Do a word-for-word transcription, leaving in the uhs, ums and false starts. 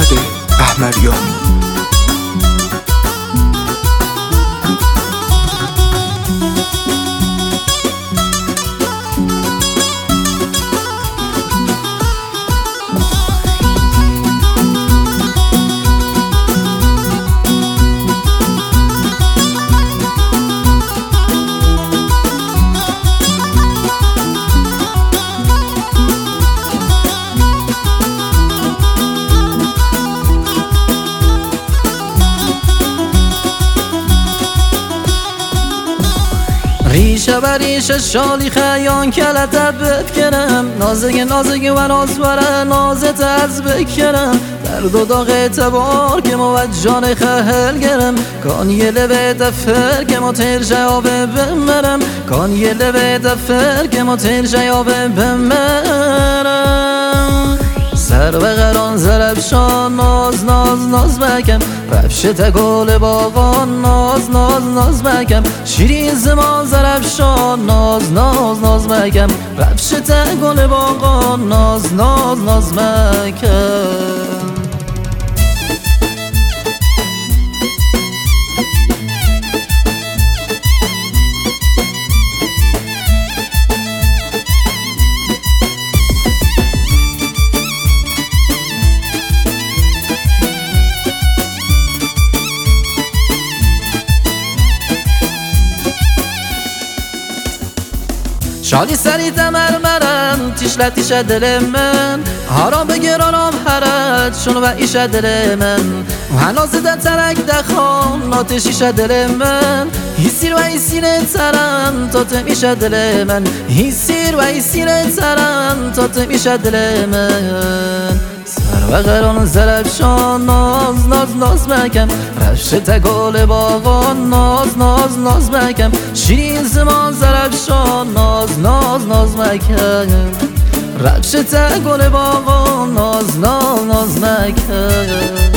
فرزاد احمدیان. ریشه بر ریشه شالی خیان کلت بکنم، نازگ نازگ و نازوره نازت از بکنم، درد و داغ اعتبار که موجان خهل گرم، کان یه لبه دفر که ما تیر جوابه بمرم، کان یه لبه دفر که ما تیر جوابه بمرم. سر و قران زربشان ناز ناز ناز مکم، رفشت گل باغان ناز ناز ناز مکم، شیرین زمان زربشان ناز ناز ناز مکم، رفشت گل باغان ناز ناز ناز مکم. شالی سری تمرمرم تیشله تیشه دل من، حرام بگرانم حرد شنو و ایشه دل من، و هناز ده ترک دخان ناتشیشه دل من، هیسیر و هیسیر ترم تا تمیشه دل من، هیسیر و هیسیر ترم تا تمیشه دل من. سر و قران زربشان ناز ناز ناز مکم، رشت گل باغان ناز ناز ناز مکم، شیرین زمان زربشان ناز ناز ناز مکم، رشت گل باغان ناز ناز ناز مکم.